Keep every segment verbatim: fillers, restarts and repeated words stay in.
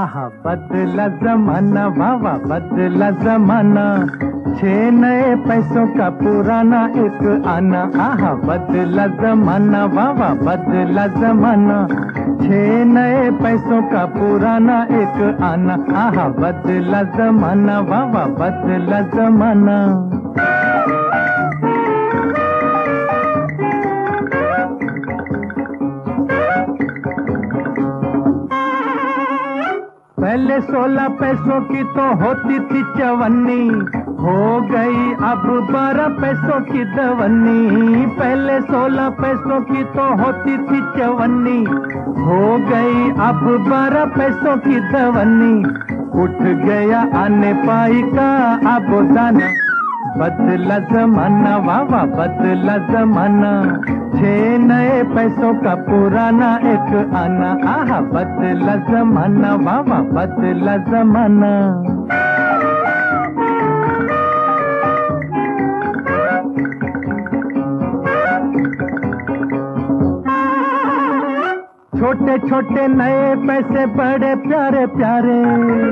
आहा बदला जमाना, वाह वाह बदला जमाना। छह नए पैसों का पुराना एक आना, आहा बदला जमाना, वाह वाह बदला जमाना। छह नए पैसों का पुराना एक आना, आहा बदला जमाना, वाह वाह बदला जमाना। पहले सोलह पैसों की तो होती थी चवन्नी, हो गई अब बारह पैसों की दवन्नी। पहले सोलह पैसों की तो होती थी चवन्नी, हो गई अब बारह पैसों की दवन्नी। उठ गया आने पाई का अब दाना, बदला जमाना, वाह वाह बदला जमाना। छह नए पैसों का पुराना एक आना, आहा बदला जमाना, वाह वाह बदला जमाना। छोटे छोटे नए पैसे बड़े प्यारे प्यारे,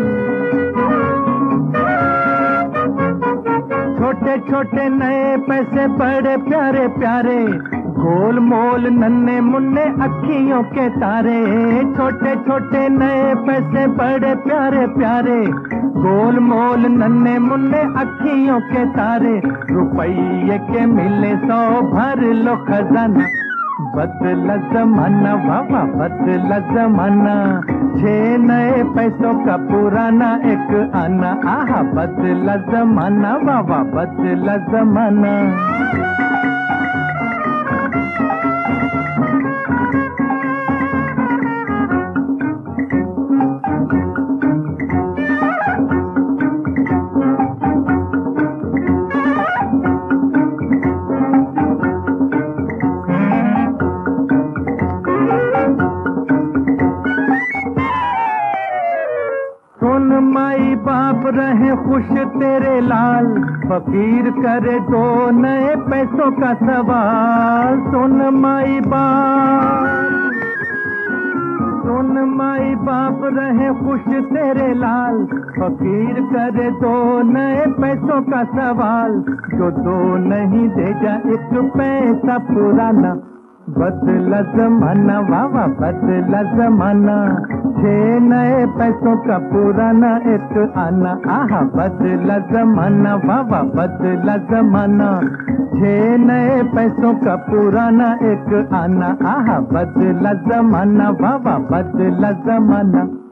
छोटे छोटे नए पैसे बड़े प्यारे प्यारे। गोल मोल नन्हे मुन्ने अखियों के तारे, छोटे छोटे नए पैसे बड़े प्यारे प्यारे। गोल मोल नन्हे मुन्ने अखियों के तारे। रुपये के मिले सौ भर लो खजाना, बदला जमाना, वाह वाह बदला जमाना। छह नए पैसों का पुराना एक आना, आहा बदला जमाना, वाह वाह बदला जमाना। सुन माई बाप रहे खुश तेरे लाल, फकीर करे दो नए पैसों का सवाल। सुन माई बाप, सुन माई बाप रहे खुश तेरे लाल, फकीर करे दो नए पैसों का सवाल। जो दो नहीं दे जा एक पैसा पुराना, बदला जमाना, वाह वाह बदला जमाना। छह नए पैसों का पुराना एक आना, आहा बदला जमाना, वाह वाह बदला जमाना। छह नए पैसों का पुराना एक आना, आहा बदला जमाना, वाह वाह बदला जमाना।